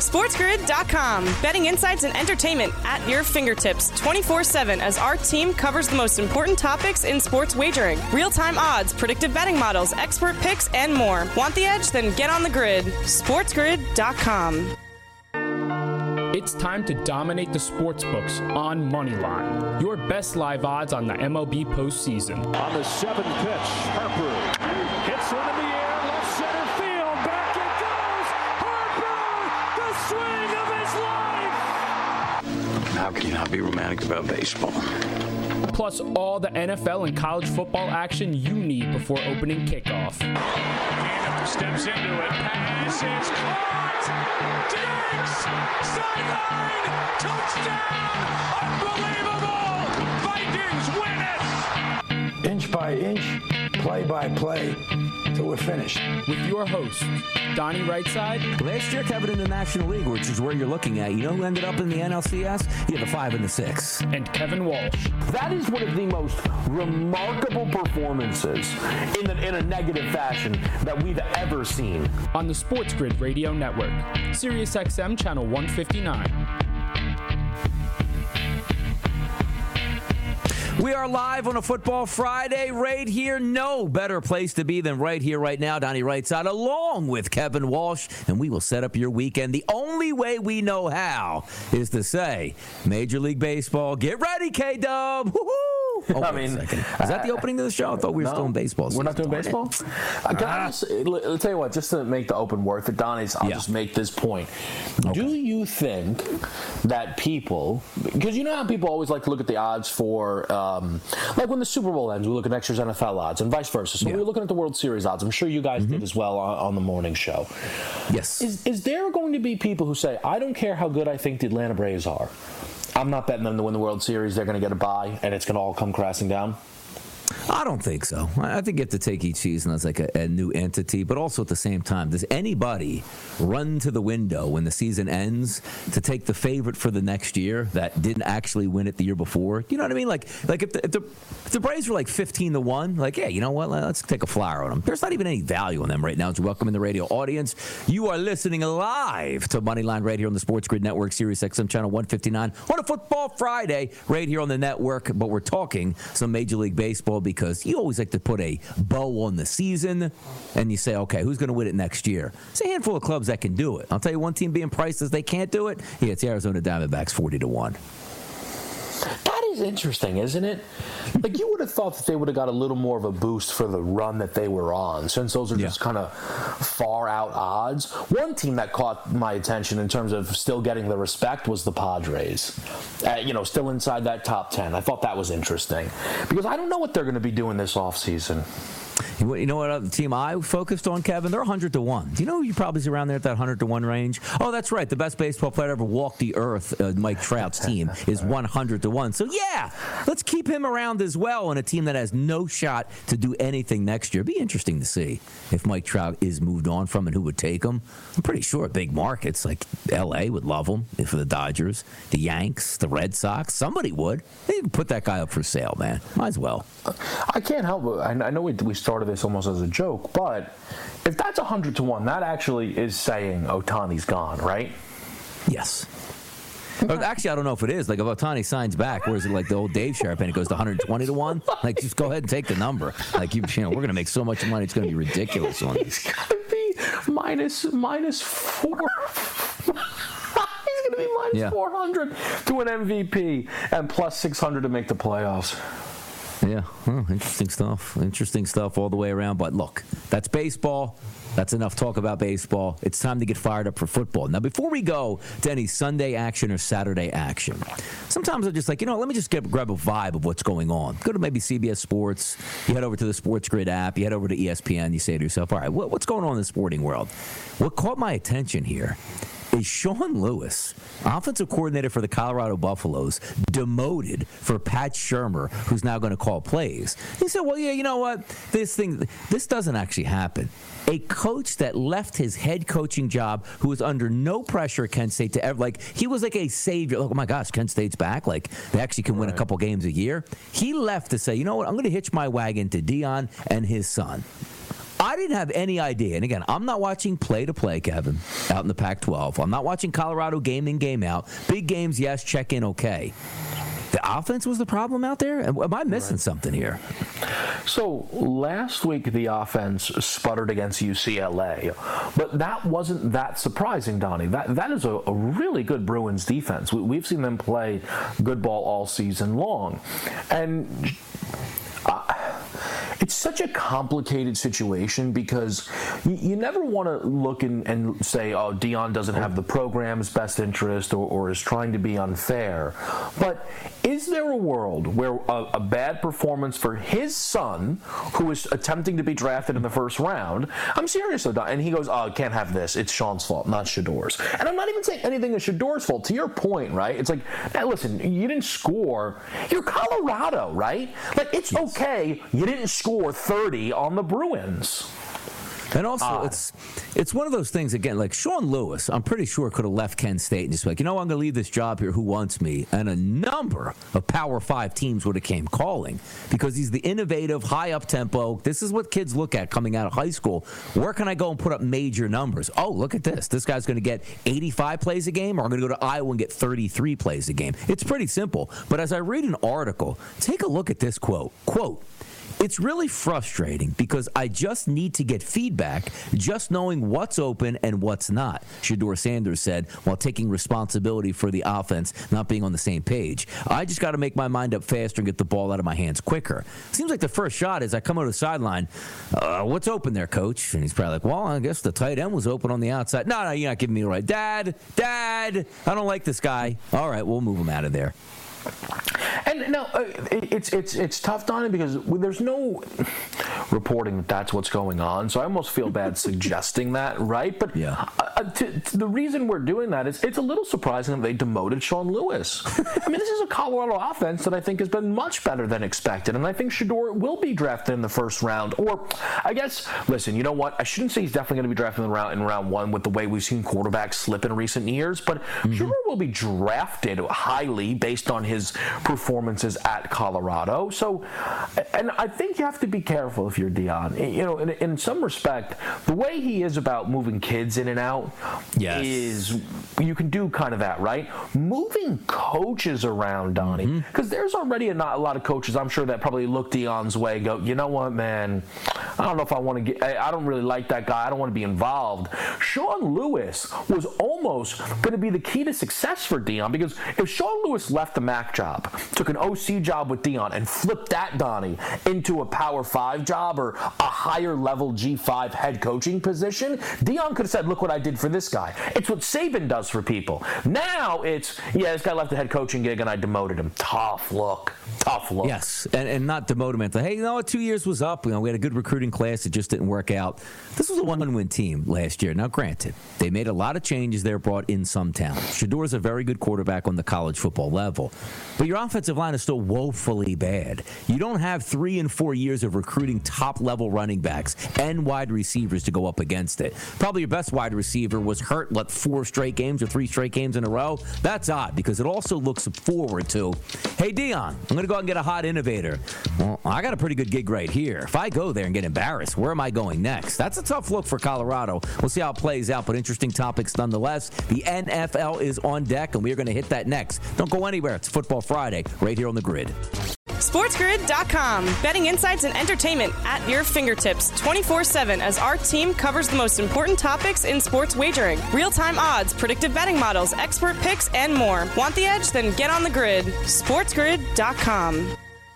SportsGrid.com. Betting insights and entertainment at your fingertips 24/7 as our team covers the most important topics in sports wagering. Real-time odds, predictive betting models, expert picks, and more. Want the edge? Then get on the grid. SportsGrid.com. It's time to dominate the sports books on Moneyline. Your best live odds on the MLB postseason. On the 7th pitch, Harper hits one in the air, left center field, back it goes. Harper, the swing of his life. How can you not be romantic about baseball? Plus all the NFL and college football action you need before opening kickoff. Handoff steps into it, pass is caught. Diggs, sideline, touchdown, unbelievable. Vikings win it. Inch by inch, play by play, till we're finished. With your host, Donnie Rightside. Last year, Kevin, in the National League, which is where you're looking at, you know who ended up in the NLCS? He had the 5 and the 6. And Kevin Walsh. That is one of the most remarkable performances in a negative fashion that we've ever seen. On the Sports Grid Radio Network, Sirius XM Channel 159. We are live on a Football Friday right here. No better place to be than right here, right now. Donnie Rightside along with Kevin Walsh, and we will set up your weekend. The only way we know how is to say, Major League Baseball, get ready, K-Dub. Woo-hoo! Oh, I mean, is that the opening of the show? I thought we were still in baseball season. We're not doing baseball? Can I just, I'll tell you what, just to make the open worth it, Donnie's, I'll just make this point. Okay. Do you think that people, because you know how people always like to look at the odds for, like when the Super Bowl ends, we look at next year's NFL odds and vice versa. So we're looking at the World Series odds. I'm sure you guys did as well on the morning show. Yes. Is there going to be people who say, I don't care how good I think the Atlanta Braves are, I'm not betting them to win the World Series. They're going to get a bye, and it's going to all come crashing down? I don't think so. I think you have to take each season as like a new entity, but also at the same time, does anybody run to the window when the season ends to take the favorite for the next year that didn't actually win it the year before? You know what I mean? Like if the Braves were like 15-1, like, yeah, you know what? Let's take a flyer on them. There's not even any value on them right now. It's welcoming the radio audience. You are listening live to Moneyline right here on the Sports Grid Network, Sirius XM Channel 159 on a Football Friday right here on the network. But we're talking some Major League Baseball because you always like to put a bow on the season and you say, okay, who's going to win it next year? It's a handful of clubs that can do it. I'll tell you one team being priced as they can't do it. Yeah, it's the Arizona Diamondbacks 40-1. That is interesting, isn't it? Like, you would have thought that they would have got a little more of a boost for the run that they were on, since those are just kind of far out odds. One team that caught my attention in terms of still getting the respect was the Padres. Still inside that top 10. I thought that was interesting because I don't know what they're going to be doing this offseason. You know what other team I focused on, Kevin? They're 100-1. Do you know who you probably see around there at that 100-1 range? Oh, that's right. The best baseball player to ever walk the earth, Mike Trout's team, is 100-1. So, yeah, let's keep him around as well on a team that has no shot to do anything next year. It'd be interesting to see if Mike Trout is moved on from and who would take him. I'm pretty sure big markets like L.A. would love him for the Dodgers, the Yanks, the Red Sox. Somebody would. They even put that guy up for sale, man. Might as well. I can't help it. I know we started this almost as a joke, but if that's 100-1, that actually is saying Ohtani's gone, right? Yes. Actually, I don't know if it is. Like, if Ohtani signs back, or is it like the old Dave Sharp and it goes to 120-1? Like, just go ahead and take the number. Like, we're going to make so much money, it's going to be ridiculous on He's got to be minus 4. He's going to be minus 400 to an MVP and plus 600 to make the playoffs. Yeah, interesting stuff. Interesting stuff all the way around. But look, that's baseball. That's enough talk about baseball. It's time to get fired up for football. Now, before we go to any Sunday action or Saturday action, sometimes I'm just like, let me just grab a vibe of what's going on. Go to maybe CBS Sports. You head over to the Sports Grid app. You head over to ESPN. You say to yourself, all right, what's going on in the sporting world? What caught my attention here is Sean Lewis, offensive coordinator for the Colorado Buffaloes, demoted for Pat Shurmur, who's now going to call plays. He said, well, yeah, you know what? This doesn't actually happen. A coach that left his head coaching job, who was under no pressure at Kent State to ever, he was like a savior. Like, oh my gosh, Kent State's back. Like, they actually can win a couple games a year. He left to say, you know what? I'm going to hitch my wagon to Deion and his son. I didn't have any idea. And again, I'm not watching play-to-play, Kevin, out in the Pac-12. I'm not watching Colorado game in, game out. Big games, yes, check in, okay. The offense was the problem out there? Am I missing something here? So last week the offense sputtered against UCLA, but that wasn't that surprising, Donnie. That is a really good Bruins defense. We've seen them play good ball all season long. And it's such a complicated situation because you never want to look and say, oh, Deion doesn't have the program's best interest or is trying to be unfair. But is there a world where a bad performance for his son, who is attempting to be drafted in the first round, I'm serious though, and he goes, oh, I can't have this. It's Sean's fault, not Shedor's. And I'm not even saying anything is Shedor's fault. To your point, right? It's like, hey, listen, you didn't score. You're Colorado, right? Like, it's okay. You didn't score 30 on the Bruins. And also, it's one of those things, again, like Sean Lewis, I'm pretty sure could have left Kent State and just like, you know, I'm going to leave this job here. Who wants me? And a number of Power 5 teams would have came calling because he's the innovative, high up tempo. This is what kids look at coming out of high school. Where can I go and put up major numbers? Oh, look at this. This guy's going to get 85 plays a game, or I'm going to go to Iowa and get 33 plays a game. It's pretty simple. But as I read an article, take a look at this quote. Quote, it's really frustrating because I just need to get feedback, just knowing what's open and what's not, Shedeur Sanders said, while taking responsibility for the offense not being on the same page. I just got to make my mind up faster and get the ball out of my hands quicker. Seems like the first shot is I come over the sideline, what's open there, coach? And he's probably like, well, I guess the tight end was open on the outside. No, you're not giving me the right. Dad, I don't like this guy. All right, we'll move him out of there. And no, it's tough, Donnie, because there's no reporting that that's what's going on. So I almost feel bad suggesting that, right? But yeah. The reason we're doing that is it's a little surprising that they demoted Sean Lewis. I mean, this is a Colorado offense that I think has been much better than expected, and I think Shedeur will be drafted in the first round. Or, I guess, listen, you know what? I shouldn't say he's definitely going to be drafted in round one with the way we've seen quarterbacks slip in recent years, but Shedeur will be drafted highly based on his performances at Colorado. So, and I think you have to be careful if you're Deion. You know, in some respect, the way he is about moving kids in and out is, you can do kind of that, right? Moving coaches around, Donnie, because there's already a lot of coaches, I'm sure, that probably look Deion's way and go, you know what, man, I don't know if I want to I don't really like that guy. I don't want to be involved. Sean Lewis was almost going to be the key to success for Deion, because if Sean Lewis left the MAC job, took an OC job with Deion, and flipped that, Donnie, into a Power 5 job or a higher level G5 head coaching position, Deion could have said, look what I did for this guy. It's what Saban does for people. Now it's, this guy left the head coaching gig and I demoted him. Tough look. Yes, and not demote him and say, hey, you know what, 2 years was up. You know, we had a good recruiting class. It just didn't work out. This was a one-win team last year. Now, granted, they made a lot of changes there, brought in some talent. Shedeur's a very good quarterback on the college football level. But your offensive line is still woefully bad. You don't have 3 and 4 years of recruiting top-level running backs and wide receivers to go up against it. Probably your best wide receiver was hurt, 4 straight games or 3 straight games in a row? That's odd, because it also looks forward to, hey, Deion, I'm going to go out and get a hot innovator. Well, I got a pretty good gig right here. If I go there and get embarrassed, where am I going next? That's a tough look for Colorado. We'll see how it plays out, but interesting topics nonetheless. The NFL is on deck, and we're going to hit that next. Don't go anywhere. It's Football Friday right here on The Grid. SportsGrid.com. Betting insights and entertainment at your fingertips 24/7 as our team covers the most important topics in sports wagering. Real-time odds, predictive betting models, expert picks, and more. Want the edge? Then get on The Grid. SportsGrid.com.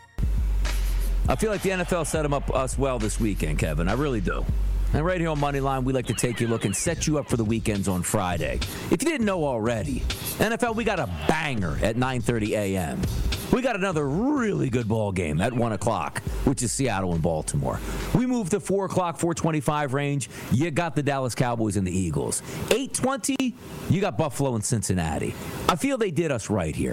I feel like the NFL set us well this weekend, Kevin. I really do. And right here on Moneyline, we like to take a look and set you up for the weekends on Friday. If you didn't know already, NFL, we got a banger at 9:30 a.m. We got another really good ball game at 1 o'clock, which is Seattle and Baltimore. We moved to 4 o'clock, 4:25 range. You got the Dallas Cowboys and the Eagles. 8:20, you got Buffalo and Cincinnati. I feel they did us right here.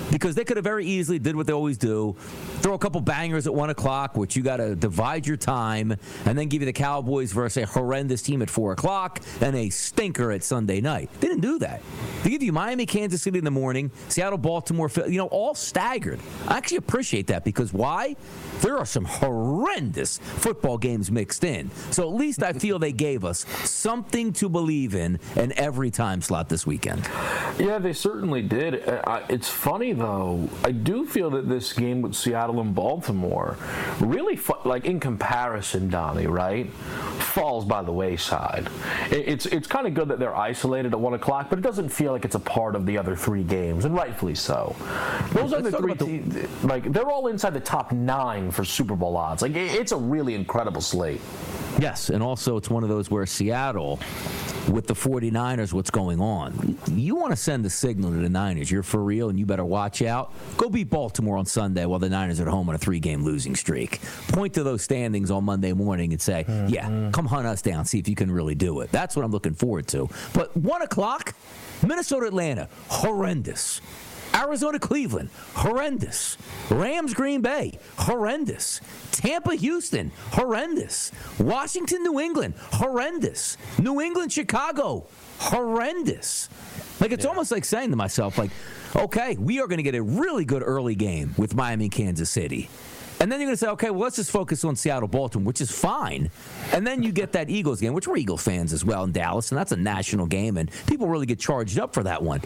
because they could have very easily did what they always do, throw a couple bangers at 1 o'clock, which you got to divide your time, and then give you the Cowboys versus a horrendous team at 4 o'clock and a stinker at Sunday night. They didn't do that. They give you Miami, Kansas City in the morning, Seattle, Baltimore, all staggered. I actually appreciate that because why? There are some horrendous football games mixed in. So at least I feel they gave us something to believe in every time slot this weekend. Yeah, they certainly did. It's funny, though. I do feel that this game with Seattle and Baltimore really, in comparison, Donnie, right, falls by the wayside. It's kind of good that they're isolated at 1 o'clock, but it doesn't feel like it's a part of the other 3 games, and rightfully so. Those other 3 teams, they're all inside the top 9 for Super Bowl odds. It's a really incredible slate. Yes, and also it's one of those where Seattle, with the 49ers, what's going on? You want to send the signal to the Niners. You're for real, and you better watch out. Go beat Baltimore on Sunday while the Niners are at home on a 3-game losing streak. Point to those standings on Monday morning and say, come hunt us down, see if you can really do it. That's what I'm looking forward to. But 1 o'clock, Minnesota, Atlanta, horrendous. Arizona, Cleveland, horrendous. Rams, Green Bay, horrendous. Tampa, Houston, horrendous. Washington, New England, horrendous. New England, Chicago, horrendous. It's almost like saying to myself, okay, we are going to get a really good early game with Miami and Kansas City. And then you're going to say, okay, well, let's just focus on Seattle, Baltimore, which is fine. And then you get that Eagles game, which we're Eagles fans as well in Dallas, and that's a national game, and people really get charged up for that one.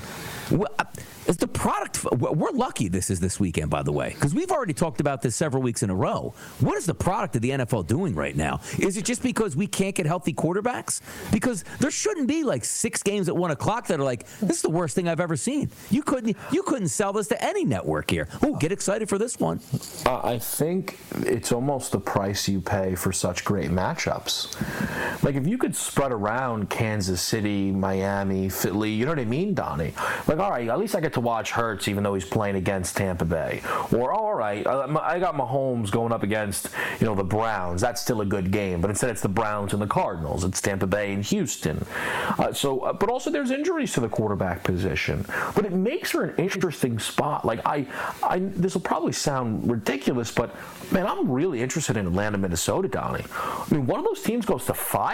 It's the product. We're lucky this is this weekend, by the way, because we've already talked about this several weeks in a row. What is the product of the NFL doing right now? Is it just because we can't get healthy quarterbacks? Because there shouldn't be 6 games at 1 o'clock that are this is the worst thing I've ever seen. You couldn't sell this to any network here. Oh, get excited for this one. I think it's almost the price you pay for such great matchups. If you could spread around Kansas City, Miami, Philly, you know what I mean, Donnie? All right, at least I get to watch Hurts even though he's playing against Tampa Bay. Or, all right, I got Mahomes going up against, the Browns. That's still a good game. But instead it's the Browns and the Cardinals. It's Tampa Bay and Houston. But also there's injuries to the quarterback position. But it makes for an interesting spot. This will probably sound ridiculous, but, man, I'm really interested in Atlanta, Minnesota, Donnie. One of those teams goes to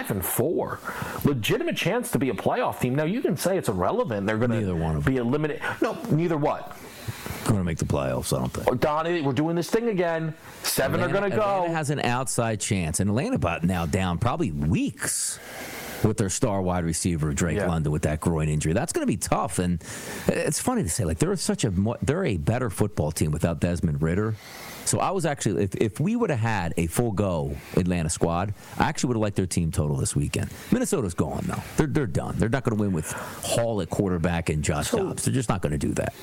5-4. Legitimate chance to be a playoff team. Now, you can say it's irrelevant. They're going to be eliminated. No, neither what? Going to make the playoffs, I don't think. Donnie, we're doing this thing again. 7 are going to go. Atlanta has an outside chance. And Atlanta now down probably weeks with their star wide receiver, Drake London, with that groin injury. That's going to be tough. And it's funny to say, they're a better football team without Desmond Ridder. So I was actually, if we would have had a full go Atlanta squad, I actually would have liked their team total this weekend. Minnesota's gone, though. They're done. They're not going to win with Hall at quarterback and Josh Dobbs. They're just not going to do that.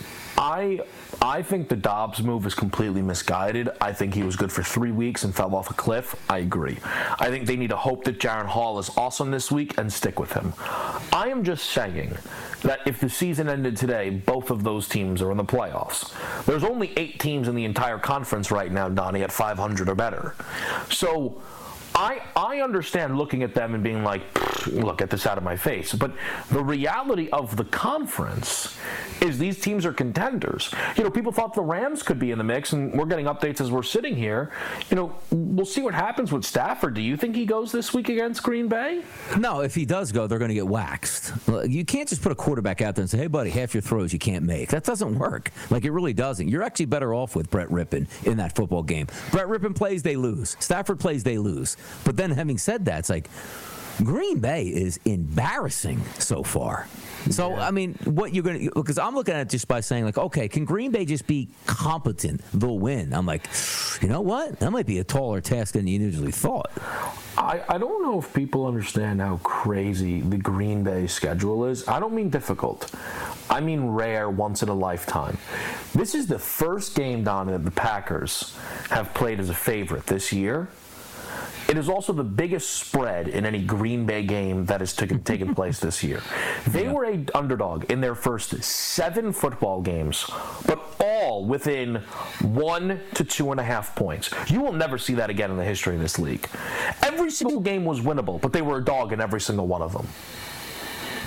I think the Dobbs move is completely misguided. I think he was good for 3 weeks and fell off a cliff. I agree. I think they need to hope that Jaron Hall is awesome this week and stick with him. I am just saying that if the season ended today, both of those teams are in the playoffs. There's only 8 teams in the entire conference right now, Donnie, at 500 or better. So I understand looking at them and being like, look, get this out of my face. But the reality of the conference is these teams are contenders. People thought the Rams could be in the mix, and we're getting updates as we're sitting here. We'll see what happens with Stafford. Do you think he goes this week against Green Bay? No, if he does go, they're going to get waxed. You can't just put a quarterback out there and say, hey, buddy, half your throws you can't make. That doesn't work. It really doesn't. You're actually better off with Brett Rippon in that football game. Brett Rippon plays, they lose. Stafford plays, they lose. But then having said that, it's Green Bay is embarrassing so far. So, what you're going to, because I'm looking at it just by saying, okay, can Green Bay just be competent? They'll win. I'm you know what? That might be a taller task than you usually thought. I don't know if people understand how crazy the Green Bay schedule is. I don't mean difficult. I mean rare, once in a lifetime. This is the first game, Don, that the Packers have played as a favorite this year. It is also the biggest spread in any Green Bay game that has taken place this year. They were an underdog in their first 7 football games, but all within 1 to 2.5 points. You will never see that again in the history of this league. Every single game was winnable, but they were a dog in every single one of them.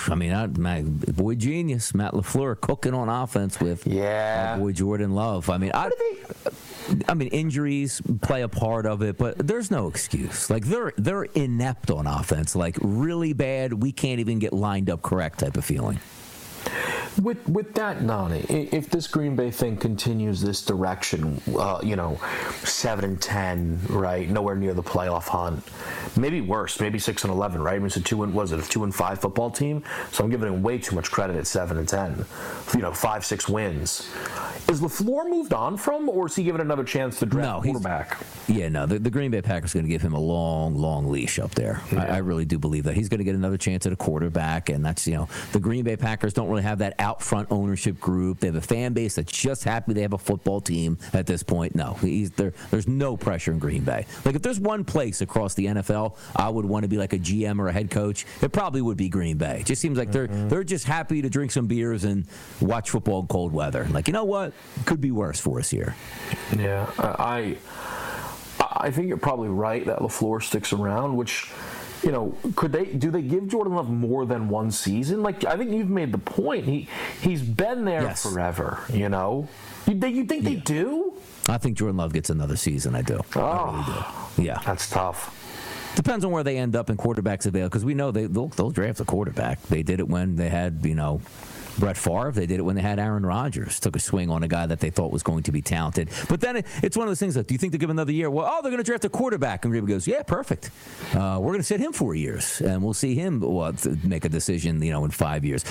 I mean, my boy genius, Matt LaFleur, cooking on offense with my boy Jordan Love. I mean, injuries play a part of it, but there's no excuse. Like, they're inept on offense, like really bad. We can't even get lined up correct type of feeling. With that, Nani, if this Green Bay thing continues this direction, 7-10, right, nowhere near the playoff hunt, maybe worse, maybe 6-11, right? I mean, it's a 2-5 football team, so I'm giving him way too much credit at 7-10. 5-6 wins. Is LaFleur moved on from, or is he given another chance to draft a quarterback? The Green Bay Packers are going to give him a long, long leash up there. Yeah. I really do believe that he's going to get another chance at a quarterback, and that's the Green Bay Packers don't really have that out front ownership group. They have a fan base that's just happy they have a football team at this point. No, there's no pressure in Green Bay. Like, if there's one place across the NFL I would want to be like a GM or a head coach, it probably would be Green Bay. It just seems like they're just happy to drink some beers and watch football in cold weather. Like, you know what? Could be worse for us here. Yeah, I think you're probably right that LaFleur sticks around, which, do they give Jordan Love more than one season? Like, I think you've made the point. He's been there forever, You think they do? I think Jordan Love gets another season. I do. I really do. Yeah. That's tough. Depends on where they end up in quarterbacks available, because we know they'll draft a quarterback. They did it when they had, Brett Favre. They did it when they had Aaron Rodgers. Took a swing on a guy that they thought was going to be talented. But then it's one of those things that, do you think they'll give another year? Well, they're going to draft a quarterback. And Green Bay goes, yeah, perfect. We're going to sit him 4 years, and we'll see him make a decision, in 5 years.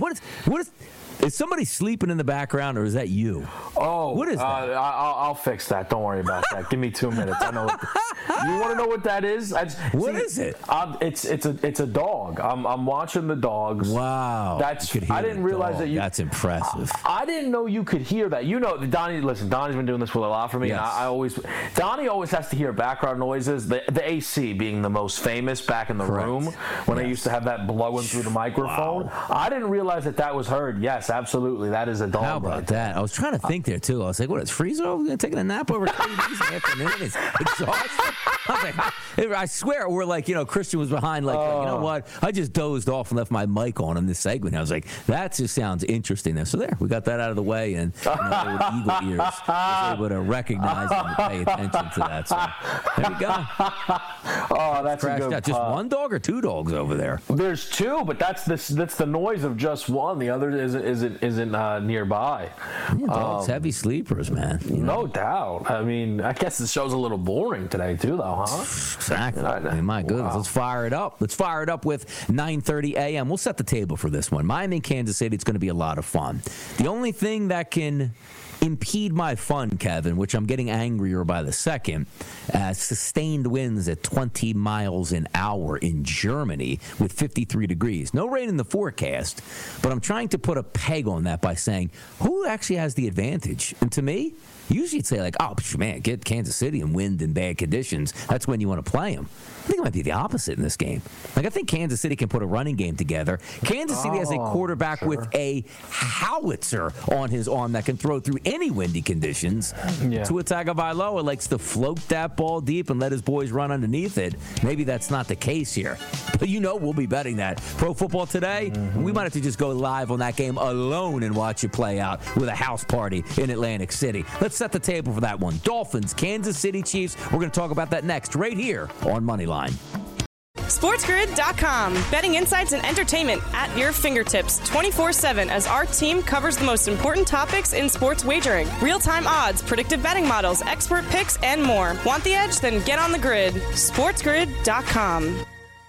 Is somebody sleeping in the background, or is that you? Oh, what is that? I'll fix that. Don't worry about that. Give me 2 minutes. I know. You want to know what that is? What is it? It's a dog. I'm watching the dogs. Wow. I didn't realize that you. That's impressive. I didn't know you could hear that. Donnie. Listen, Donnie's been doing this for a lot for me. Yes. And Donnie always has to hear background noises. The AC being the most famous back in the room when I used to have that blowing through the microphone. Wow. I didn't realize that was heard. Yes, absolutely. That is a dog. How about that? I was trying to think there too. I was like, what is Friezo taking a nap over 3 days in the afternoon? It's exhausted. I was like, I swear, we're like, Christian was behind, like, you know what? I just dozed off and left my mic on in this segment. I was like, that just sounds interesting. So there, we got that out of the way, and with eagle ears, was able to recognize and pay attention to that. So there you go. Oh, that's a good. Just one dog or two dogs over there? There's two, but that's the noise of just one. The other isn't nearby. Yeah, dogs, heavy sleepers, man. No doubt. I mean, I guess the show's a little boring today too, though, huh? Exactly. My goodness. Wow. Let's fire it up. Let's fire it up with 9:30 a.m. We'll set the table for this one. Miami and Kansas City, it's going to be a lot of fun. The only thing that can impede my fun, Kevin, which I'm getting angrier by the second, sustained winds at 20 miles an hour in Germany with 53 degrees. No rain in the forecast, but I'm trying to put a peg on that by saying, who actually has the advantage? And to me, usually you'd say, like, oh, man, get Kansas City in wind and bad conditions. That's when you want to play them. I think it might be the opposite in this game. Like, I think Kansas City can put a running game together. Kansas City has a quarterback with a howitzer on his arm that can throw through any windy conditions. Yeah. Tua Tagovailoa likes to float that ball deep and let his boys run underneath it. Maybe that's not the case here. But we'll be betting that. Pro Football Today, we might have to just go live on that game alone and watch it play out with a house party in Atlantic City. Let's set the table for that one. Dolphins, Kansas City Chiefs. We're going to talk about that next, right here on Moneyline. SportsGrid.com. Betting insights and entertainment at your fingertips 24/7 as our team covers the most important topics in sports wagering. Real-time odds, predictive betting models, expert picks, and more. Want the edge? Then get on the grid. SportsGrid.com.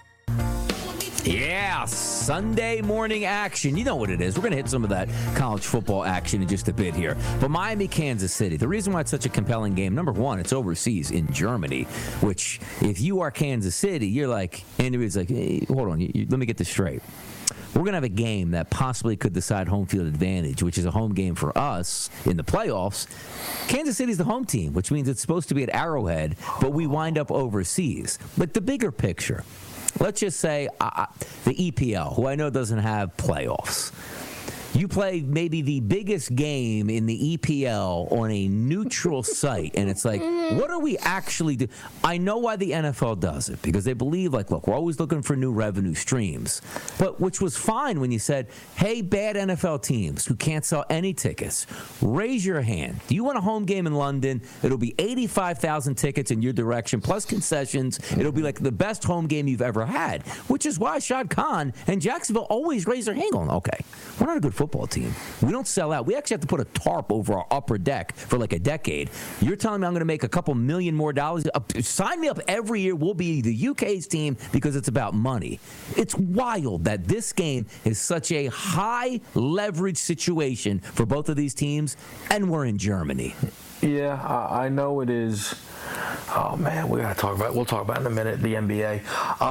Yeah, Sunday morning action. You know what it is. We're going to hit some of that college football action in just a bit here. But Miami, Kansas City, the reason why it's such a compelling game, number one, it's overseas in Germany, which if you are Kansas City, you're like, Andy Reid's like, hey, hold on, let me get this straight. We're going to have a game that possibly could decide home field advantage, which is a home game for us in the playoffs. Kansas City's the home team, which means it's supposed to be at Arrowhead, but we wind up overseas. But the bigger picture, let's just say the EPL, who I know doesn't have playoffs. You play maybe the biggest game in the EPL on a neutral site, and it's like, what are we actually doing? I know why the NFL does it, because they believe, like, look, we're always looking for new revenue streams. But which was fine when you said, hey, bad NFL teams who can't sell any tickets, raise your hand. Do you want a home game in London? It'll be 85,000 tickets in your direction, plus concessions. It'll be like the best home game you've ever had, which is why Shad Khan and Jacksonville always raise their hand going, okay, we're not a good football team. We don't sell out. We actually have to put a tarp over our upper deck for like a decade. You're telling me I'm going to make a couple million more dollars? Sign me up every year. We'll be the UK's team because it's about money. It's wild that this game is such a high leverage situation for both of these teams, and we're in Germany. Yeah, I know it is. Oh man, we'll talk about it in a minute, the NBA.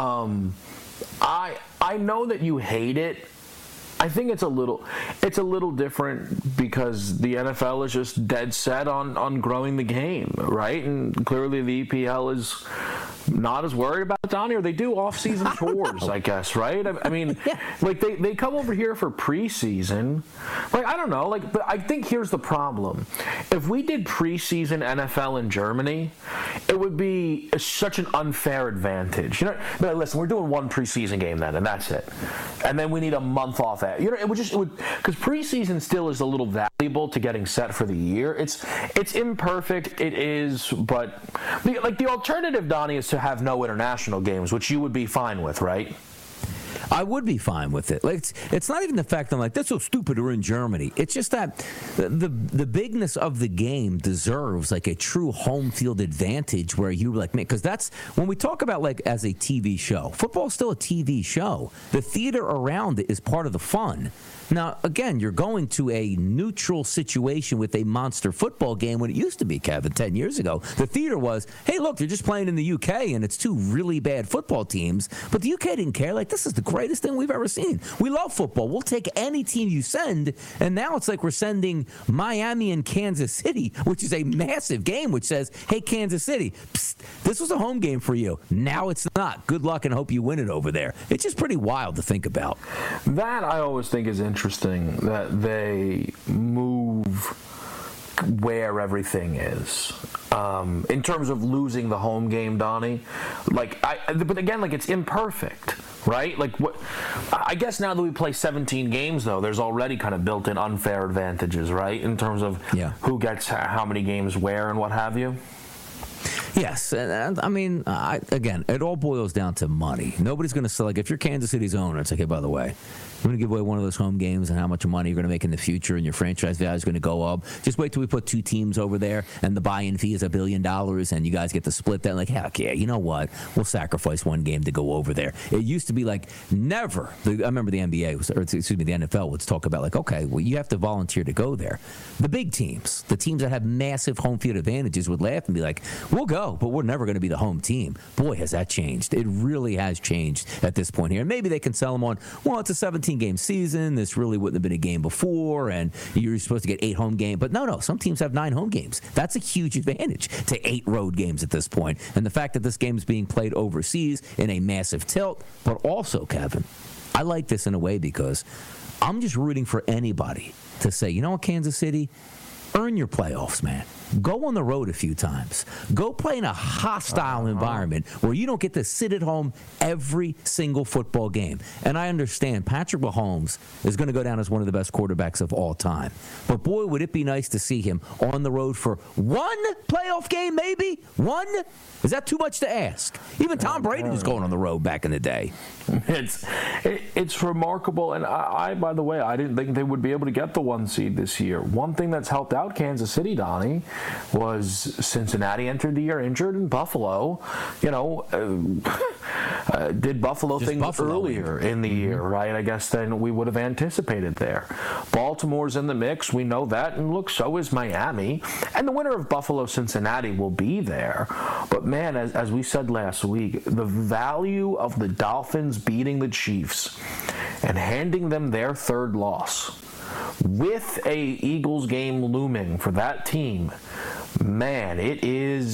I know that you hate it. I think it's a little different because the NFL is just dead set on growing the game, right? And clearly the EPL is not as worried about it, Donnie, or they do off-season tours, I guess, right? I mean, like they come over here for preseason. Like, I don't know, like, but I think here's the problem. If we did preseason NFL in Germany, it would be such an unfair advantage. You know, but listen, we're doing one preseason game then, and that's it. And then we need a month off that. You know, it would because preseason still is a little valuable to getting set for the year. It's imperfect, it is, but the alternative, Donnie, is to have no international games, which you would be fine with, right? I would be fine with it. Like, it's not even the fact that I'm like, that's so stupid we're in Germany. It's just that the bigness of the game deserves like a true home field advantage where you like me, because that's when we talk about like as a TV show. Football's still a TV show. The theater around it is part of the fun. Now, again, you're going to a neutral situation with a monster football game when it used to be, Kevin, 10 years ago. The theater was, hey, look, they're just playing in the UK, and it's two really bad football teams. But the UK didn't care. Like, this is the greatest thing we've ever seen. We love football. We'll take any team you send. And now it's like we're sending Miami and Kansas City, which is a massive game, which says, hey, Kansas City, psst, this was a home game for you. Now it's not. Good luck and hope you win it over there. It's just pretty wild to think about. That I always think is interesting, that they move where everything is. In terms of losing the home game, Donnie, but again, like, it's imperfect, right? Like, what? I guess now that we play 17 games, though, there's already kind of built-in unfair advantages, right? In terms of who gets how many games where and what have you. Yes, and I mean, again, it all boils down to money. Nobody's going to sell, like, if you're Kansas City's owner, it's like, hey, by the way, you're going to give away one of those home games and how much money you're going to make in the future, and your franchise value is going to go up. Just wait till we put two teams over there, and the buy-in fee is $1 billion, and you guys get to split that. Like, heck yeah, you know what? We'll sacrifice one game to go over there. It used to be like never. I remember the the NFL would talk about like, okay, well, you have to volunteer to go there. The big teams, the teams that have massive home field advantages, would laugh and be like, we'll go, but we're never going to be the home team. Boy, has that changed. It really has changed at this point here. And maybe they can sell them on, well, it's a 17-game season. This really wouldn't have been a game before, and you're supposed to get 8 home games. But no, some teams have 9 home games. That's a huge advantage to 8 road games at this point. And the fact that this game is being played overseas in a massive tilt, but also, Kevin, I like this in a way because I'm just rooting for anybody to say, you know what, Kansas City, earn your playoffs, man. Go on the road a few times. Go play in a hostile environment where you don't get to sit at home every single football game. And I understand Patrick Mahomes is going to go down as one of the best quarterbacks of all time. But boy, would it be nice to see him on the road for one playoff game, maybe? One? Is that too much to ask? Even Tom Brady was going on the road back in the day. It's remarkable. And I, by the way, I didn't think they would be able to get the 1 seed this year. One thing that's helped out Kansas City, Donnie, was Cincinnati entered the year injured, and Buffalo, did Buffalo things earlier in the year, right? I guess then we would have anticipated there. Baltimore's in the mix. We know that. And look, so is Miami. And the winner of Buffalo-Cincinnati will be there. But man, as we said last week, the value of the Dolphins beating the Chiefs and handing them their 3rd loss with a Eagles game looming for that team, man, it is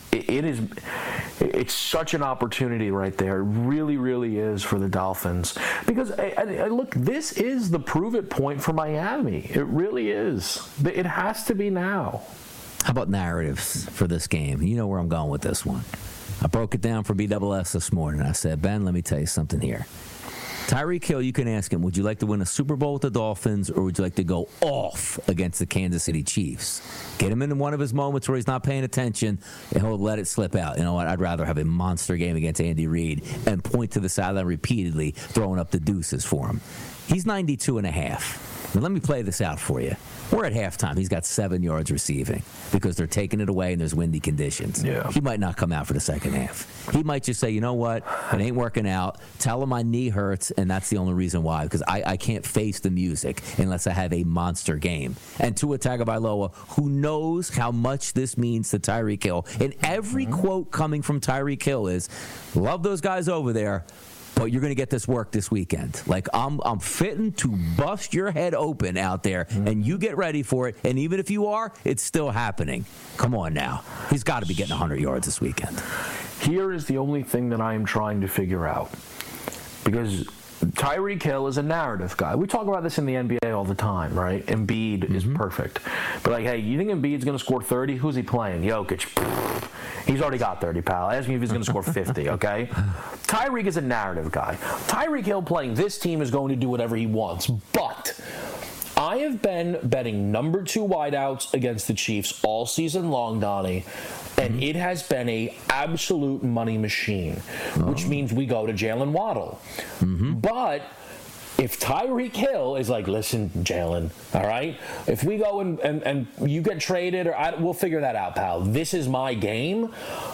it's such an opportunity right there. It really, really is for the Dolphins. Because, look, this is the prove-it point for Miami. It really is. It has to be now. How about narratives for this game? You know where I'm going with this one. I broke it down for BSS this morning. I said, Ben, let me tell you something here. Tyreek Hill, you can ask him, would you like to win a Super Bowl with the Dolphins, or would you like to go off against the Kansas City Chiefs? Get him in one of his moments where he's not paying attention, and he'll let it slip out. You know what? I'd rather have a monster game against Andy Reid and point to the sideline repeatedly, throwing up the deuces for him. He's 92.5. Now, let me play this out for you. We're at halftime. He's got 7 yards receiving because they're taking it away and there's windy conditions. Yeah. He might not come out for the second half. He might just say, you know what, it ain't working out. Tell him my knee hurts, and that's the only reason why, because I can't face the music unless I have a monster game. And Tua Tagovailoa, who knows how much this means to Tyreek Hill, and every quote coming from Tyreek Hill is, love those guys over there, but you're going to get this work this weekend. Like, I'm fitting to bust your head open out there, and you get ready for it. And even if you are, it's still happening. Come on now. He's got to be getting 100 yards this weekend. Here is the only thing that I am trying to figure out. Because Tyreek Hill is a narrative guy. We talk about this in the NBA all the time, right? Embiid is perfect. But, like, hey, you think Embiid's going to score 30? Who's he playing? Jokic. He's already got 30, pal. Ask me if he's going to score 50, okay? Tyreek is a narrative guy. Tyreek Hill playing this team is going to do whatever he wants. But I have been betting number 2 wideouts against the Chiefs all season long, Donnie, and it has been a absolute money machine, which means we go to Jalen Waddle. But if Tyreek Hill is like, listen, Jalen, all right, if we go and you get traded, we'll figure that out, pal. This is my game.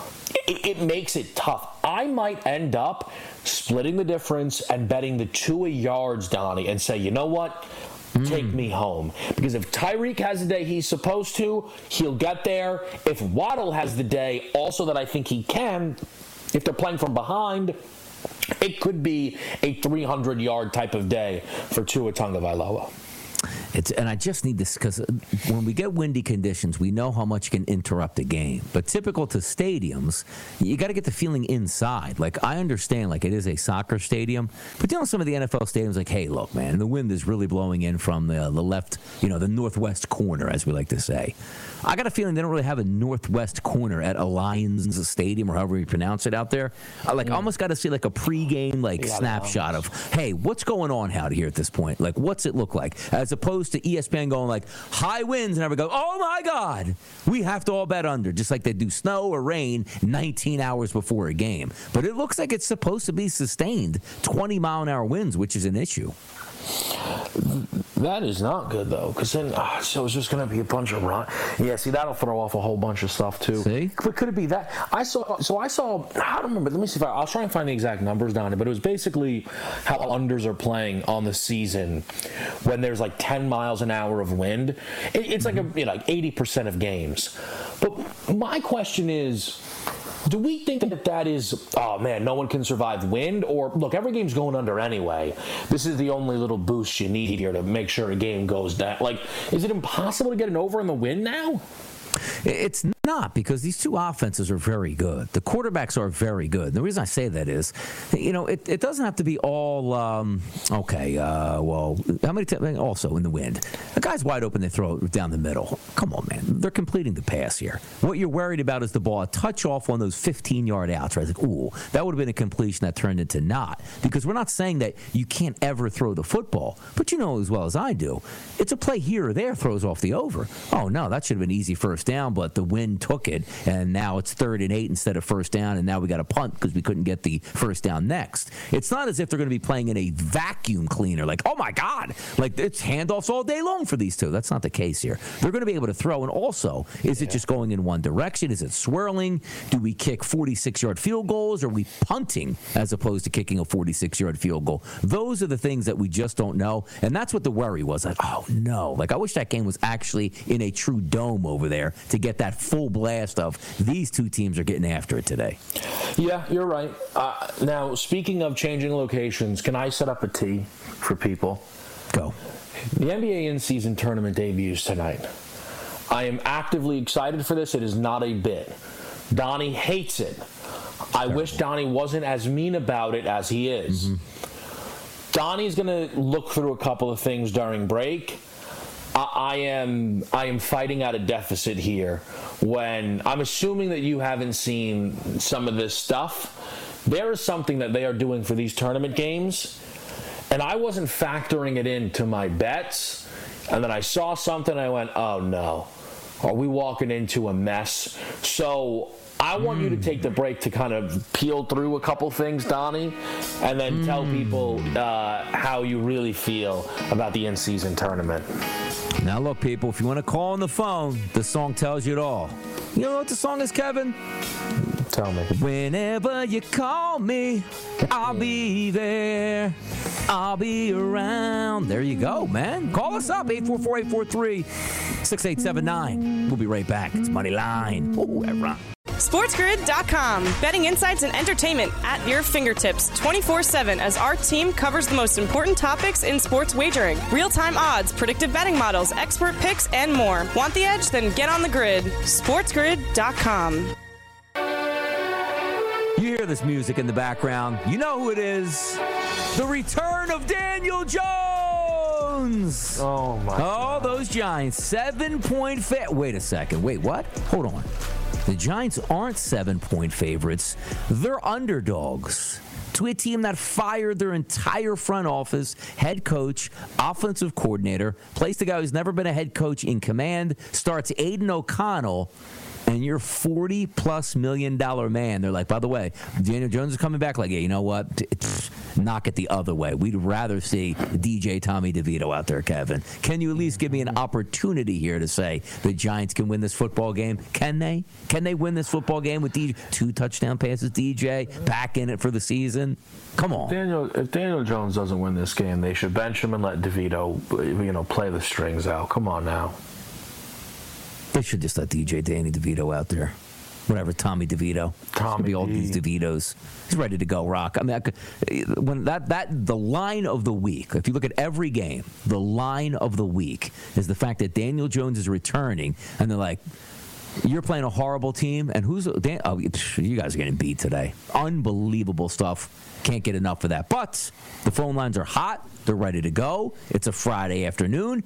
It makes it tough. I might end up splitting the difference and betting the 2 yards, Donnie, and say, you know what? Take me home. Because if Tyreek has the day he's supposed to, he'll get there. If Waddle has the day also that I think he can, if they're playing from behind, it could be a 300-yard type of day for Tua Tagovailoa. And I just need this because when we get windy conditions, we know how much can interrupt a game. But typical to stadiums, you got to get the feeling inside. Like, I understand, like, it is a soccer stadium, but you know, some of the NFL stadiums, like, hey, look, man, the wind is really blowing in from the left, the northwest corner, as we like to say. I got a feeling they don't really have a northwest corner at Allianz Stadium, or however you pronounce it out there. I almost got to see like a pregame snapshot of, hey, what's going on out here at this point? Like, what's it look like? As opposed to ESPN going like high winds and everybody go, oh my God, we have to all bet under, just like they do snow or rain 19 hours before a game. But it looks like it's supposed to be sustained 20-mile-an-hour winds, which is an issue. That is not good, though, because then so it's just going to be a bunch of run. Yeah, see, that'll throw off a whole bunch of stuff, too. See? But could it be that? I saw, I don't remember. Let me see if I'll try and find the exact numbers down here, but it was basically how unders are playing on the season when there's like 10 miles an hour of wind. It's like like 80% of games. But my question is, do we think that is, oh man, no one can survive wind? Or, look, every game's going under anyway. This is the only little boost you need here to make sure a game goes down. Like, is it impossible to get an over in the wind now? It's not, because these two offenses are very good. The quarterbacks are very good. And the reason I say that is, it doesn't have to be all, how many times, also in the wind. A guy's wide open, they throw it down the middle. Come on, man. They're completing the pass here. What you're worried about is the ball, a touch off on those 15-yard outs, right? Like, ooh, that would have been a completion that turned into not. Because we're not saying that you can't ever throw the football, but you know as well as I do, it's a play here or there throws off the over. Oh, no, that should have been easy first down, but the wind took it, and now it's 3rd and 8 instead of first down, and now we got a punt because we couldn't get the first down next. It's not as if they're going to be playing in a vacuum cleaner, like, oh my God, like it's handoffs all day long for these two. That's not the case here. They're going to be able to throw, and also, is it just going in one direction? Is it swirling? Do we kick 46-yard field goals, or are we punting as opposed to kicking a 46-yard field goal? Those are the things that we just don't know, and that's what the worry was. Like, oh no, like I wish that game was actually in a true dome over there to get that full blast of these two teams are getting after it today. Yeah, you're right. Now, speaking of changing locations, can I set up a tee for people? Go. The NBA in-season tournament debuts tonight. I am actively excited for this. It is not a bit. Donnie hates it. I wish Donnie wasn't as mean about it as he is. Donnie's going to look through a couple of things during break. I am fighting at a deficit here when I'm assuming that you haven't seen some of this stuff. There is something that they are doing for these tournament games, and I wasn't factoring it into my bets, and then I saw something and I went, oh no, are we walking into a mess? So I want you to take the break to kind of peel through a couple things, Donnie, and then tell people how you really feel about the in-season tournament. Now, look, people, if you want to call on the phone, the song tells you it all. You know what the song is, Kevin? Tell me. Whenever you call me, I'll be there. I'll be around. There you go, man. Call us up, 844-843-6879. We'll be right back. It's Moneyline. Ooh, that rhymes. SportsGrid.com. Betting insights and entertainment at your fingertips 24/7 as our team covers the most important topics in sports wagering. Real-time odds, predictive betting models, expert picks, and more. Want the edge? Then get on the grid. SportsGrid.com. You hear this music in the background. You know who it is. The return of Daniel Jones. Oh, my God. Those Giants. 7-point Wait a second. Wait, what? Hold on. The Giants aren't 7-point favorites. They're underdogs to a team that fired their entire front office, head coach, offensive coordinator, placed a guy who's never been a head coach in command, starts Aiden O'Connell, and you're $40+ million man. They're like, by the way, Daniel Jones is coming back. Like, yeah, you know what? Knock it the other way. We'd rather see DJ Tommy DeVito out there, Kevin. Can you at least give me an opportunity here to say the Giants can win this football game? Can they? Can they win this football game with DJ? 2 touchdown passes, DJ, back in it for the season? Come on. If Daniel Jones doesn't win this game, they should bench him and let DeVito, play the strings out. Come on now. They should just let Danny DeVito out there. Whatever, Tommy DeVito. Tommy be all these DeVitos. He's ready to go rock. I mean, when the line of the week, if you look at every game, the line of the week is the fact that Daniel Jones is returning, and they're like, you're playing a horrible team, and you guys are getting beat today. Unbelievable stuff. Can't get enough of that. But the phone lines are hot. They're ready to go. It's a Friday afternoon.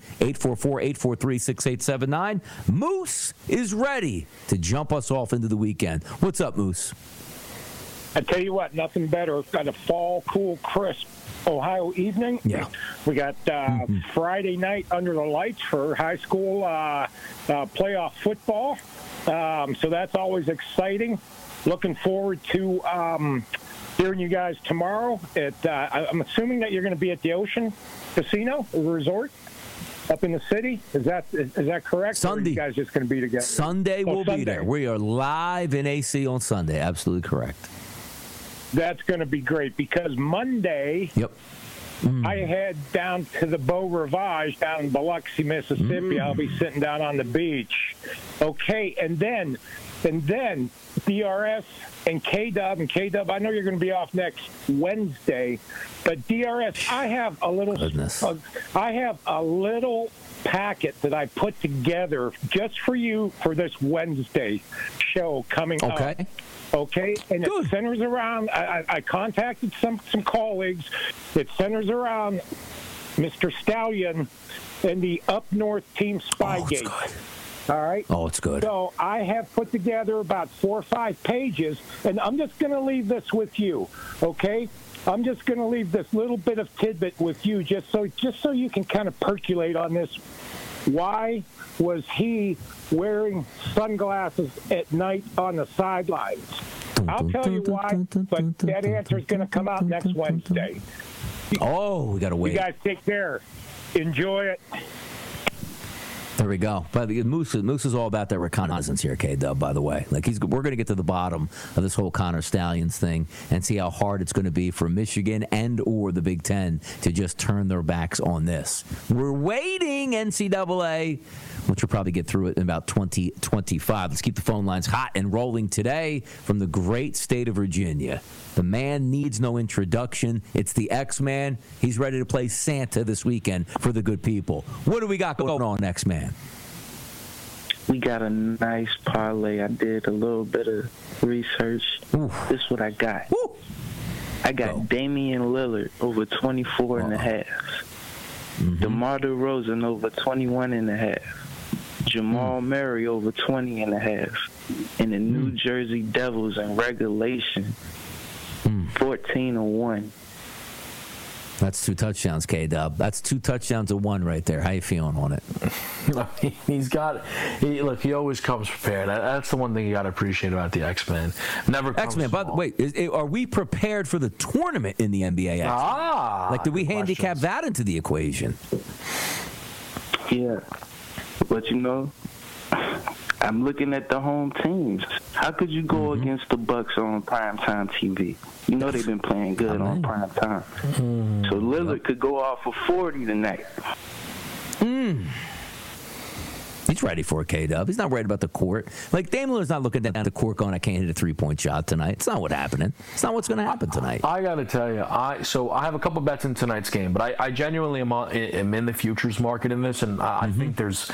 844-843-6879. Moose is ready to jump us off into the weekend. What's up, Moose? I tell you what, nothing better. Got a fall, cool, crisp Ohio evening. Yeah. We got Friday night under the lights for high school playoff football. So that's always exciting. Looking forward to hearing you guys tomorrow. I'm assuming that you're going to be at the Ocean Casino Resort up in the city. Is that correct? Sunday. Or are you guys just going to be together? Sunday we'll be there. We are live in AC on Sunday. Absolutely correct. That's going to be great because Monday. Yep. I head down to the Beau Rivage down in Biloxi, Mississippi. I'll be sitting down on the beach. Okay, and then DRS and K-Dub, I know you're going to be off next Wednesday, but DRS, I have a little packet that I put together just for you for this Wednesday show coming up. Okay, and it centers around, I contacted some colleagues. It centers around Mr. Stallion and the Up North Team Spygate. All right? Oh, it's good. So I have put together about 4 or 5 pages, and I'm just going to leave this with you, okay? I'm just going to leave this little bit of tidbit with you just so you can kind of percolate on this. Why was he wearing sunglasses at night on the sidelines? I'll tell you why, but that answer is going to come out next Wednesday. Oh, we got to wait. You guys take care. Enjoy it. There we go. But Moose is all about that reconnaissance here, K-Dub, by the way. Like we're going to get to the bottom of this whole Connor Stallions thing and see how hard it's going to be for Michigan and or the Big Ten to just turn their backs on this. We're waiting, NCAA, which will probably get through it in about 2025. Let's keep the phone lines hot and rolling today from the great state of Virginia. The man needs no introduction. It's the X-Man. He's ready to play Santa this weekend for the good people. What do we got going on, X-Man? we got a nice parlay. I did a little bit of research. This is what I got. Woo. I got Damian Lillard over 24 and a half. DeMar DeRozan over 21 and a half. Jamal Murray over 20 and a half. And the New Jersey Devils in regulation 14-1. That's 2 touchdowns, K-Dub. That's 2 touchdowns to 1 right there. How you feeling on it? He always comes prepared. That's the one thing you got to appreciate about the X-Men. Never comes X-Men, by the way, are we prepared for the tournament in the NBA X-Men? Like, did we handicap that into the equation? Yeah. But, I'm looking at the home teams. How could you go against the Bucks on primetime TV? They've been playing good on primetime. So Lillard could go off for 40 tonight. He's ready for it, K-Dub. He's not worried about the court. Like, Dame Lillard's not looking down the court going, I can't hit a 3-point shot tonight. It's not what's happening. It's not what's going to happen tonight. I got to tell you, I have a couple bets in tonight's game, but I genuinely am in the futures market in this, and I think there's...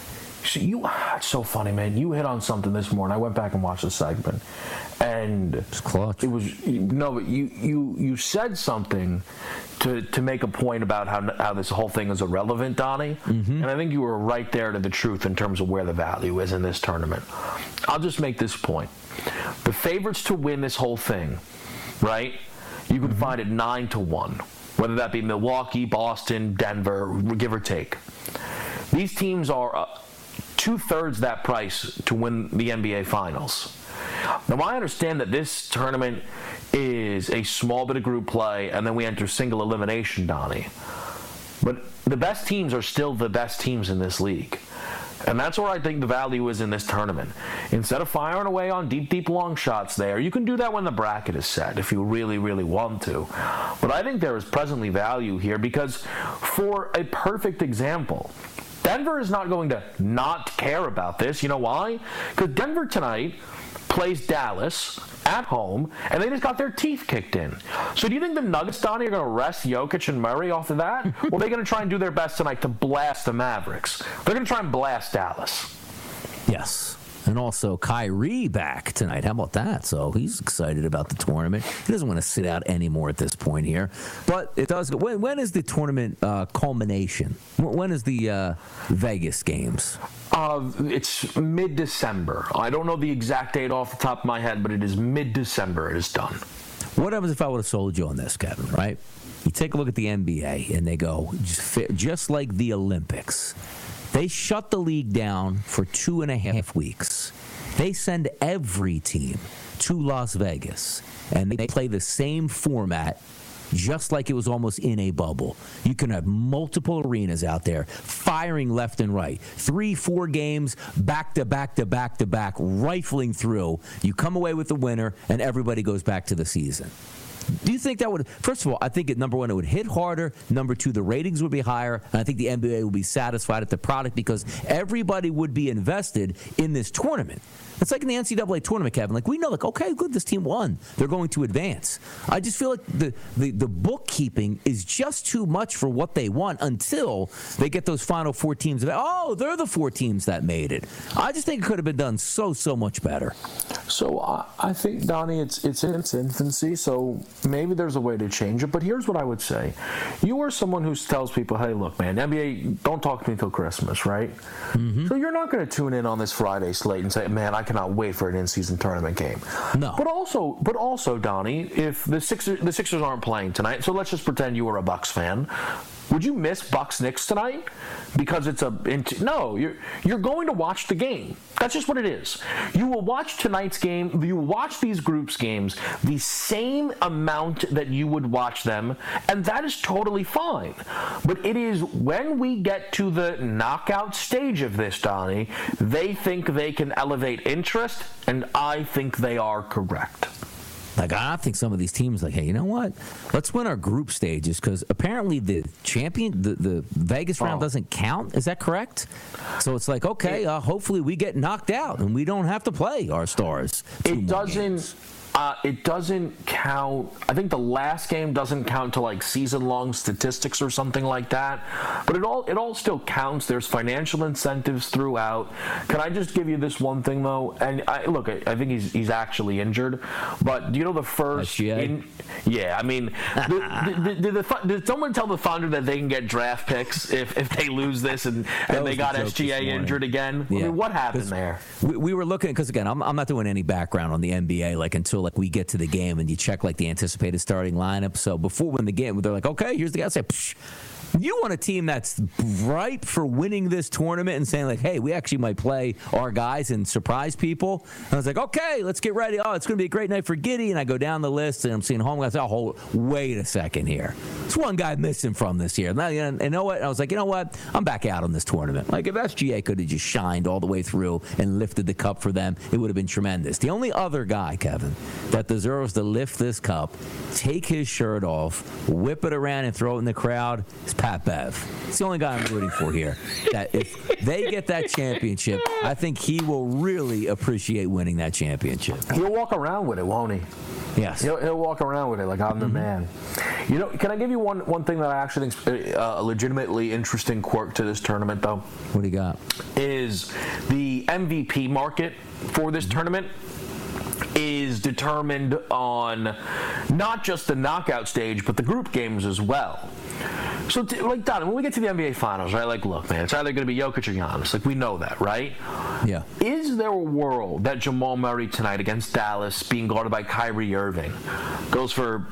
It's so funny, man. You hit on something this morning. I went back and watched the segment, and it's clutch. It was but you said something to make a point about how this whole thing is irrelevant, Donnie. And I think you were right there to the truth in terms of where the value is in this tournament. I'll just make this point: the favorites to win this whole thing, right? You can find it 9-1, whether that be Milwaukee, Boston, Denver, give or take. These teams are 2/3 that price to win the NBA Finals. Now, I understand that this tournament is a small bit of group play, and then we enter single elimination, Donnie. But the best teams are still the best teams in this league. And that's where I think the value is in this tournament. Instead of firing away on deep, long shots there, you can do that when the bracket is set if you really, really want to. But I think there is presently value here because, for a perfect example, Denver is not going to not care about this. You know why? Because Denver tonight plays Dallas at home, and they just got their teeth kicked in. So do you think the Nuggets, Donnie, are going to rest Jokic and Murray off of that? Or are they going to try and do their best tonight to blast the Mavericks? They're going to try and blast Dallas. Yes. And also Kyrie back tonight. How about that? So he's excited about the tournament. He doesn't want to sit out anymore at this point here. But it does. When is the tournament culmination? When is the Vegas games? It's mid-December. I don't know the exact date off the top of my head, but it is mid-December. It is done. What happens if I would have sold you on this, Kevin, right? You take a look at the NBA, and they go, just like the Olympics. They shut the league down for 2.5 weeks. They send every team to Las Vegas, and they play the same format just like it was almost in a bubble. You can have multiple arenas out there firing left and right. 3-4 games, back to back, rifling through. You come away with the winner, and everybody goes back to the season. Do you think that would, first of all, I think number one, it would hit harder. Number two, the ratings would be higher. And I think the NBA would be satisfied at the product because everybody would be invested in this tournament. It's like in the NCAA tournament, Kevin. Like, we know, like, okay, good, this team won. They're going to advance. I just feel like the bookkeeping is just too much for what they want until they get those final 4 teams. Oh, they're the 4 teams that made it. I just think it could have been done so much better. So I think, Donnie, it's in its infancy, so maybe there's a way to change it. But here's what I would say. You are someone who tells people, hey, look, man, NBA, don't talk to me until Christmas, right? Mm-hmm. So you're not going to tune in on this Friday slate and say, man, I cannot wait for an in-season tournament game. No. But also, Donnie, if the Sixers aren't playing tonight, so let's just pretend you were a Bucks fan. Would you miss Bucks-Knicks tonight? Because it's no, you're going to watch the game. That's just what it is. You will watch tonight's game. You will watch these groups games the same amount that you would watch them, and that is totally fine. But it is when we get to the knockout stage of this, Donnie, they think they can elevate interest, and I think they are correct. Like, I think some of these teams, like, hey, you know what? Let's win our group stages because apparently the champion, the Vegas round doesn't count. Is that correct? So it's like, okay, hopefully we get knocked out and we don't have to play our stars. It doesn't. It doesn't count. I think the last game doesn't count to like season-long statistics or something like that. But it all still counts. There's financial incentives throughout. Can I just give you this one thing though? And I think he's actually injured. But do you know the first? Yeah, I mean, did someone tell the Thunder that they can get draft picks if they lose this and they got SGA injured again? Yeah. I mean, what happened there? We were looking, because again, I'm not doing any background on the NBA until we get to the game and you check the anticipated starting lineup. So when the game, they're like, okay, here's the guy. I say, psh. You want a team that's ripe for winning this tournament and saying, hey, we actually might play our guys and surprise people. And I was like, okay, let's get ready. Oh, it's going to be a great night for Giddey. And I go down the list, and I'm seeing home guys. Wait a second here. There's one guy missing from this year. And you know what? I was like, you know what? I'm back out on this tournament. If SGA could have just shined all the way through and lifted the cup for them, it would have been tremendous. The only other guy, Kevin, that deserves to lift this cup, take his shirt off, whip it around and throw it in the crowd, is Pat Bev. It's the only guy I'm rooting for here. That if they get that championship, I think he will really appreciate winning that championship. He'll walk around with it, won't he? Yes. He'll walk around with it like I'm the man. Can I give you one thing that I actually think is a legitimately interesting quirk to this tournament, though? What do you got? Is the MVP market for this tournament is determined on not just the knockout stage, but the group games as well. So, Don, when we get to the NBA Finals, right? Look, man, it's either going to be Jokic or Giannis. We know that, right? Yeah. Is there a world that Jamal Murray tonight against Dallas, being guarded by Kyrie Irving, goes for,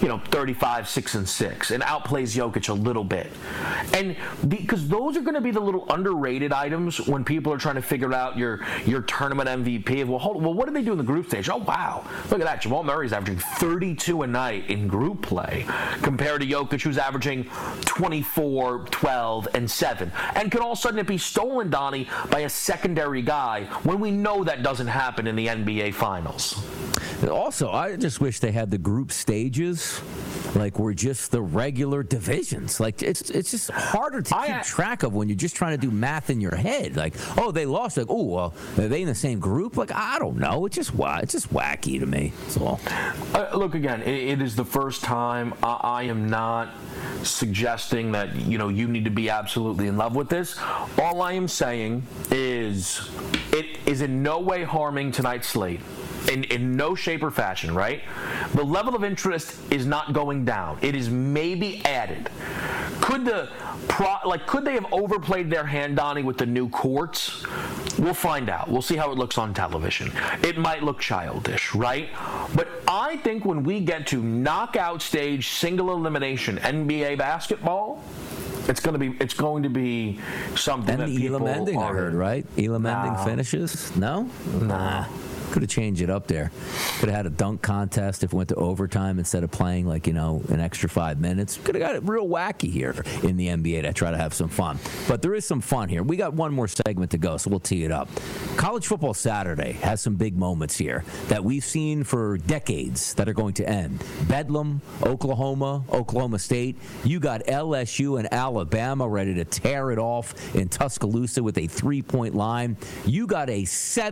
35, 6, and 6, and outplays Jokic a little bit? And because those are going to be the little underrated items when people are trying to figure out your tournament MVP. Well, what did they do in the group stage? Oh, wow. Look at that. Jamal Murray's averaging 32 a night in group play compared to Jokic, who's averaging 24, 12, and 7. And could all of a sudden it be stolen, Donnie, by a secondary guy when we know that doesn't happen in the NBA Finals? Also, I just wish they had the group stages were just the regular divisions. It's just harder to keep track of when you're just trying to do math in your head. They lost. Are they in the same group? I don't know. It's just wacky to me. That's all. Look, again, it is the first time. I am not suggesting that you need to be absolutely in love with this. All I am saying is it is in no way harming tonight's slate. In no shape or fashion, right? The level of interest is not going down. It is maybe added. Could they have overplayed their hand, Donnie, with the new courts? We'll find out. We'll see how it looks on television. It might look childish, right? But I think when we get to knockout stage single elimination NBA basketball, it's going to be something. And that the Elam ending, I heard, right? Elam ending finishes? No? Nah. Could have changed it up there. Could have had a dunk contest if it went to overtime instead of playing an extra 5 minutes. Could have got it real wacky here in the NBA to try to have some fun. But there is some fun here. We got one more segment to go, so we'll tee it up. College Football Saturday has some big moments here that we've seen for decades that are going to end. Bedlam, Oklahoma, Oklahoma State. You got LSU and Alabama ready to tear it off in Tuscaloosa with a 3-point line. You got a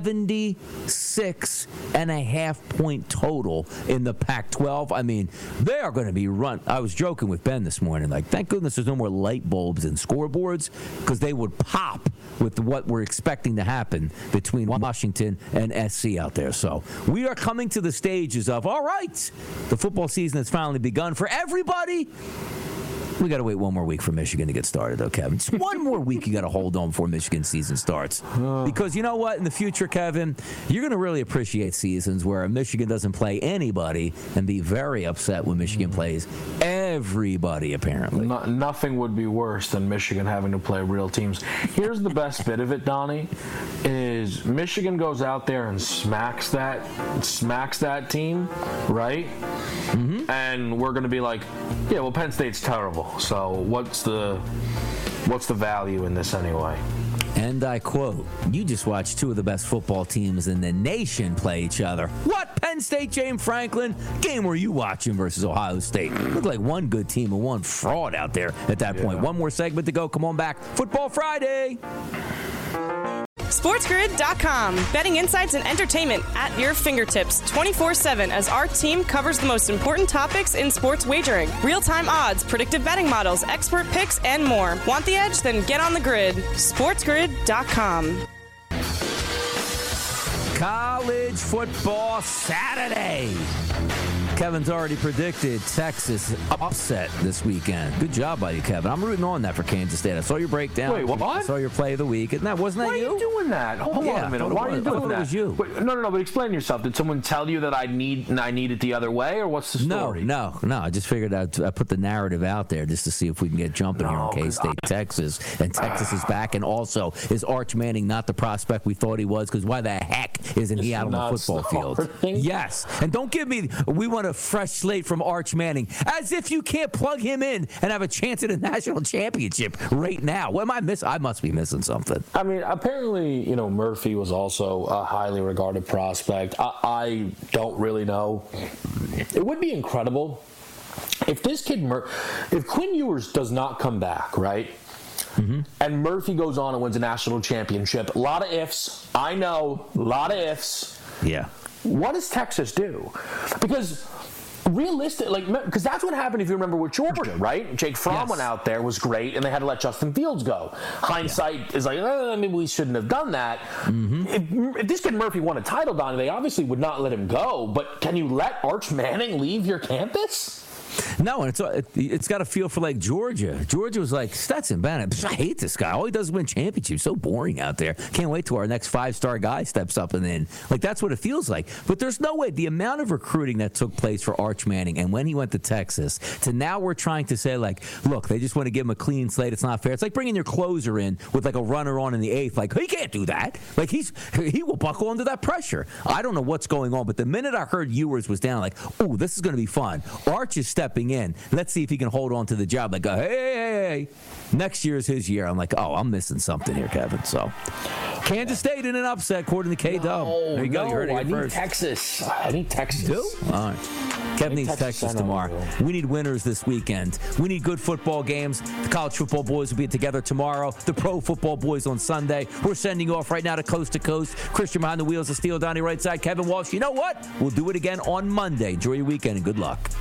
76.5-point total in the Pac-12. I mean, they are going to be run. I was joking with Ben this morning, thank goodness there's no more light bulbs and scoreboards, because they would pop with what we're expecting to happen between Washington and SC out there. So we are coming to the stages of, all right, the football season has finally begun for everybody. We got to wait one more week for Michigan to get started, though, Kevin. Just one more week you got to hold on before Michigan season starts. Because you know what? In the future, Kevin, you're going to really appreciate seasons where Michigan doesn't play anybody and be very upset when Michigan plays everybody, apparently. Nothing would be worse than Michigan having to play real teams. Here's the best bit of it, Donnie, is Michigan goes out there and smacks that team, right? Mm-hmm. And we're going to be like, yeah, well, Penn State's terrible. So what's the value in this anyway? And I quote, you just watched two of the best football teams in the nation play each other. What? Penn State, James Franklin? Game were you watching versus Ohio State? Looked like one good team and one fraud out there at that point. One more segment to go. Come on back. Football Friday. SportsGrid.com. Betting insights and entertainment at your fingertips 24/7 as our team covers the most important topics in sports wagering. Real-time odds, predictive betting models, expert picks, and more. Want the edge? Then get on the grid. SportsGrid.com. College football Saturday. Kevin's already predicted Texas upset this weekend. Good job by you, Kevin. I'm rooting on that for Kansas State. I saw your breakdown. Wait, what? I saw your play of the week. Wasn't that you? Why are you doing that? Hold on a minute. Why are you doing that? It was you. Wait, no, but explain yourself. Did someone tell you that I need it the other way, or what's the story? No. I just figured I'd put the narrative out there just to see if we can get jumping here on K-State, Texas. And Texas is back. And also, is Arch Manning not the prospect we thought he was? Because why the heck isn't he out on the football field? Yes. And don't give me, we want a fresh slate from Arch Manning, as if you can't plug him in and have a chance at a national championship right now. What am I missing? I must be missing something. I mean, apparently, Murphy was also a highly regarded prospect. I don't really know. It would be incredible if this kid, if Quinn Ewers does not come back, right? Mm-hmm. And Murphy goes on and wins a national championship. A lot of ifs. I know. A lot of ifs. Yeah. What does Texas do? Because because that's what happened if you remember with Georgia, right? Jake Fromm went out there, was great, and they had to let Justin Fields go. Hindsight is like, maybe we shouldn't have done that. Mm-hmm. If this kid Murphy won a title, Donnie, they obviously would not let him go. But can you let Arch Manning leave your campus? No, and it's got a feel for like Georgia. Georgia was like, Stetson Bennett, I hate this guy. All he does is win championships. So boring out there. Can't wait till our next 5-star guy steps up and in. Like, that's what it feels like. But there's no way. The amount of recruiting that took place for Arch Manning and when he went to Texas to now we're trying to say, like, look, they just want to give him a clean slate. It's not fair. It's like bringing your closer in with like a runner on in the 8th. Like, he can't do that. Like, he will buckle under that pressure. I don't know what's going on, but the minute I heard Ewers was down, like, oh, this is going to be fun. Arch is stepping in. Let's see if he can hold on to the job. Like, hey, next year is his year. I'm like, I'm missing something here, Kevin. So, Kansas State in an upset, according to K-Dub. There you go. You heard it here first. Texas. I need Texas. Do? All right. Kevin needs Texas tomorrow. We need winners this weekend. We need good football games. The college football boys will be together tomorrow. The pro football boys on Sunday. We're sending you off right now to Coast to Coast. Christian behind the wheels of steel, Donnie right side. Kevin Walsh. You know what? We'll do it again on Monday. Enjoy your weekend and good luck.